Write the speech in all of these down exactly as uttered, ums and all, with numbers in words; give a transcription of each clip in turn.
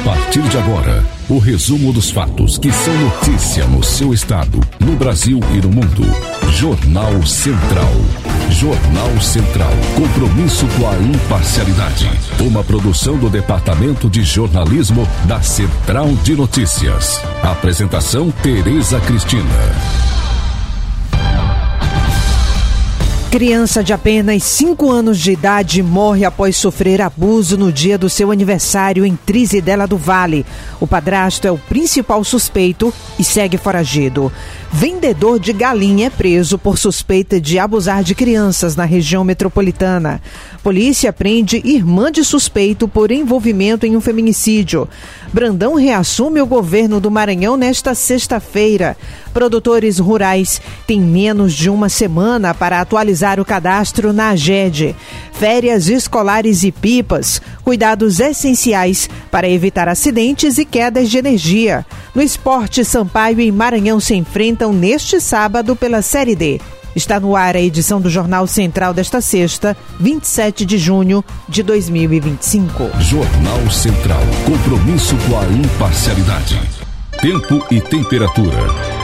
partir de agora, o resumo dos fatos que são notícia no seu estado, no Brasil e no mundo. Jornal Central. Jornal Central. Compromisso com a imparcialidade. Uma produção do Departamento de Jornalismo da Central de Notícias. Apresentação Tereza Cristina. Criança de apenas cinco anos de idade morre após sofrer abuso no dia do seu aniversário em Trizidela do Vale. O padrasto é o principal suspeito e segue foragido. Vendedor de galinha é preso por suspeita de abusar de crianças na região metropolitana. Polícia prende irmã de suspeito por envolvimento em um feminicídio. Brandão reassume o governo do Maranhão nesta sexta-feira. Produtores rurais têm menos de uma semana para atualizar o cadastro na AGED. Férias escolares e pipas, cuidados essenciais para evitar acidentes e quedas de energia. No esporte, Sampaio e Maranhão se enfrentam neste sábado pela Série D. Está no ar a edição do Jornal Central desta sexta, vinte e sete de junho de dois mil e vinte e cinco. Jornal Central. Compromisso com a imparcialidade. Tempo e temperatura.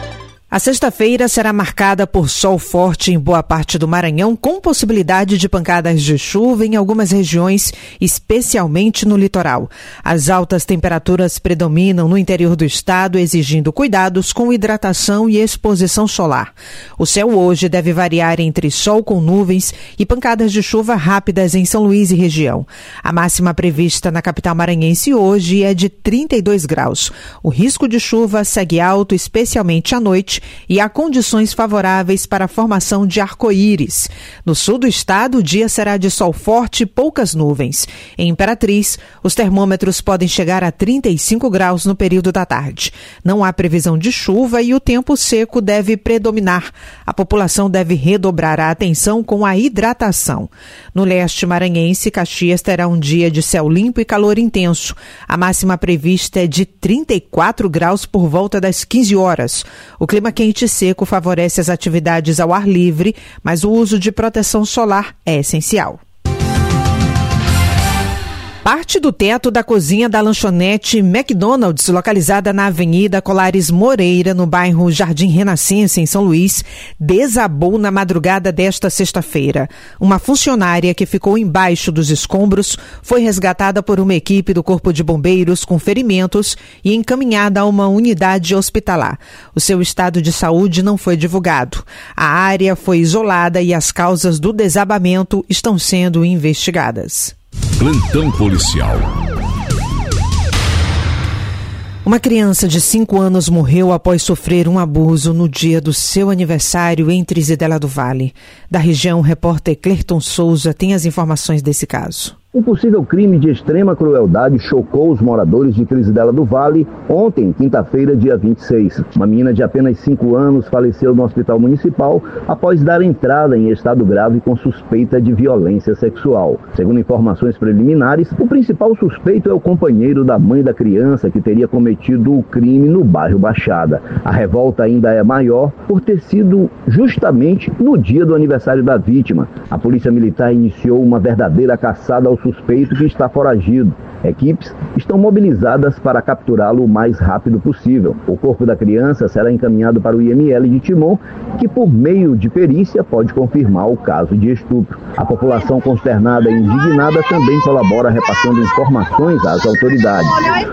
A sexta-feira será marcada por sol forte em boa parte do Maranhão, com possibilidade de pancadas de chuva em algumas regiões, especialmente no litoral. As altas temperaturas predominam no interior do estado, exigindo cuidados com hidratação e exposição solar. O céu hoje deve variar entre sol com nuvens e pancadas de chuva rápidas em São Luís e região. A máxima prevista na capital maranhense hoje é de trinta e dois graus. O risco de chuva segue alto, especialmente à noite, e há condições favoráveis para a formação de arco-íris. No sul do estado, o dia será de sol forte e poucas nuvens. Em Imperatriz, os termômetros podem chegar a trinta e cinco graus no período da tarde. Não há previsão de chuva e o tempo seco deve predominar. A população deve redobrar a atenção com a hidratação. No leste maranhense, Caxias terá um dia de céu limpo e calor intenso. A máxima prevista é de trinta e quatro graus por volta das quinze horas. O clima quente e seco favorece as atividades ao ar livre, mas o uso de proteção solar é essencial. Parte do teto da cozinha da lanchonete McDonald's, localizada na Avenida Colares Moreira, no bairro Jardim Renascença, em São Luís, desabou na madrugada desta sexta-feira. Uma funcionária que ficou embaixo dos escombros foi resgatada por uma equipe do Corpo de Bombeiros com ferimentos e encaminhada a uma unidade hospitalar. O seu estado de saúde não foi divulgado. A área foi isolada e as causas do desabamento estão sendo investigadas. Plantão policial. Uma criança de cinco anos morreu após sofrer um abuso no dia do seu aniversário em Trizidela do Vale. Da região, o repórter Clerton Souza tem as informações desse caso. Um possível crime de extrema crueldade chocou os moradores de Trizidela do Vale ontem, quinta-feira, dia vinte e seis. Uma menina de apenas cinco anos faleceu no hospital municipal após dar entrada em estado grave com suspeita de violência sexual. Segundo informações preliminares, o principal suspeito é o companheiro da mãe da criança que teria cometido o crime no bairro Baixada. A revolta ainda é maior por ter sido justamente no dia do aniversário da vítima. A Polícia Militar iniciou uma verdadeira caçada ao suspeito que está foragido. Equipes estão mobilizadas para capturá-lo o mais rápido possível. O corpo da criança será encaminhado para o I M L de Timon, que por meio de perícia pode confirmar o caso de estupro. A população consternada e indignada também colabora repassando informações às autoridades.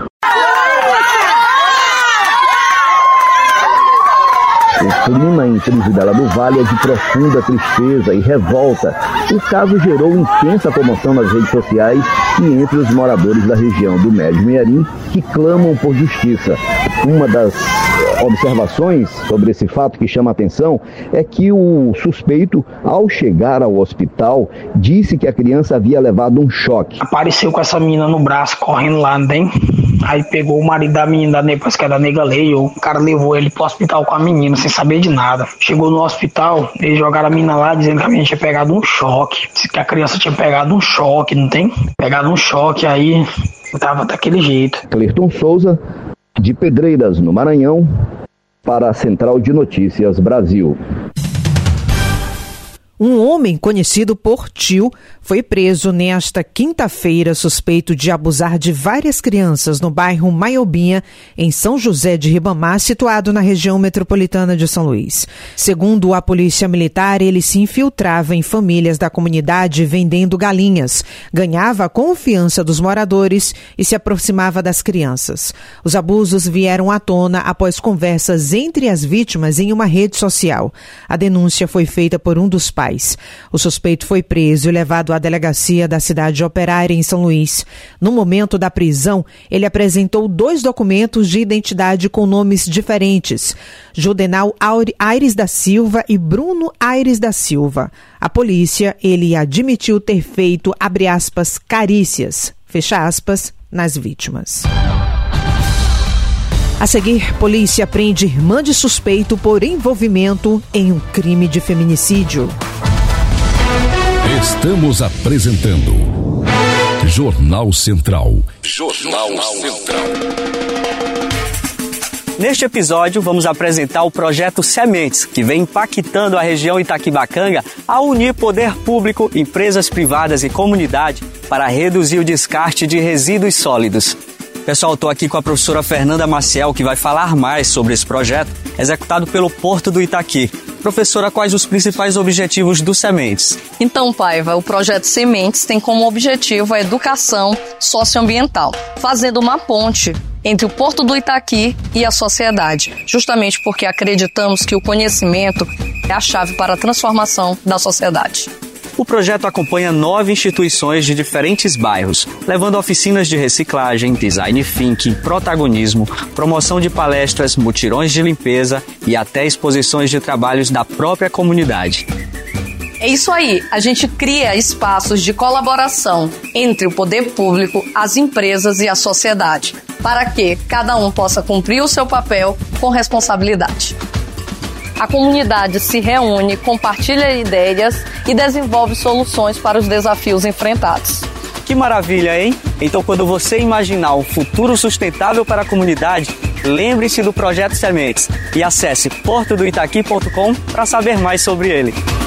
O clima em Trizidela do Vale é de profunda tristeza e revolta. O caso gerou intensa comoção nas redes sociais e entre os moradores da região do Médio Mearim, que clamam por justiça. Uma das observações sobre esse fato que chama a atenção é que o suspeito, ao chegar ao hospital, disse que a criança havia levado um choque. Apareceu com essa menina no braço, correndo lá, não tem? Aí pegou o marido da menina, depois que era nega lei, o cara levou ele pro hospital com a menina, sem saber de nada. Chegou no hospital, eles jogaram a menina lá, dizendo que a menina tinha pegado um choque, que a criança tinha pegado um choque, não tem? Pegado um choque, aí tava daquele jeito. Clerton Souza, de Pedreiras, no Maranhão, para a Central de Notícias Brasil. Um homem conhecido por Tio foi preso nesta quinta-feira suspeito de abusar de várias crianças no bairro Maiobinha, em São José de Ribamar, situado na região metropolitana de São Luís. Segundo a polícia militar, ele se infiltrava em famílias da comunidade vendendo galinhas, ganhava a confiança dos moradores e se aproximava das crianças. Os abusos vieram à tona após conversas entre as vítimas em uma rede social. A denúncia foi feita por um dos pais. O suspeito foi preso e levado à delegacia da cidade operária em São Luís. No momento da prisão, ele apresentou dois documentos de identidade com nomes diferentes: Judenal Aires da Silva e Bruno Aires da Silva. A polícia, ele admitiu ter feito, abre aspas, carícias, fecha aspas, nas vítimas. A seguir, polícia prende irmã de suspeito por envolvimento em um crime de feminicídio. Estamos apresentando Jornal Central. Jornal Central. Neste episódio, vamos apresentar o projeto Sementes, que vem impactando a região Itaquibacanga ao unir poder público, empresas privadas e comunidade para reduzir o descarte de resíduos sólidos. Pessoal, estou aqui com a professora Fernanda Maciel, que vai falar mais sobre esse projeto, executado pelo Porto do Itaqui. Professora, quais os principais objetivos do Sementes? Então, Paiva, o projeto Sementes tem como objetivo a educação socioambiental, fazendo uma ponte entre o Porto do Itaqui e a sociedade, justamente porque acreditamos que o conhecimento é a chave para a transformação da sociedade. O projeto acompanha nove instituições de diferentes bairros, levando oficinas de reciclagem, design thinking, protagonismo, promoção de palestras, mutirões de limpeza e até exposições de trabalhos da própria comunidade. É isso aí, a gente cria espaços de colaboração entre o poder público, as empresas e a sociedade, para que cada um possa cumprir o seu papel com responsabilidade. A comunidade se reúne, compartilha ideias e desenvolve soluções para os desafios enfrentados. Que maravilha, hein? Então, quando você imaginar um futuro sustentável para a comunidade, lembre-se do Projeto Sementes e acesse porto do itaqui ponto com para saber mais sobre ele.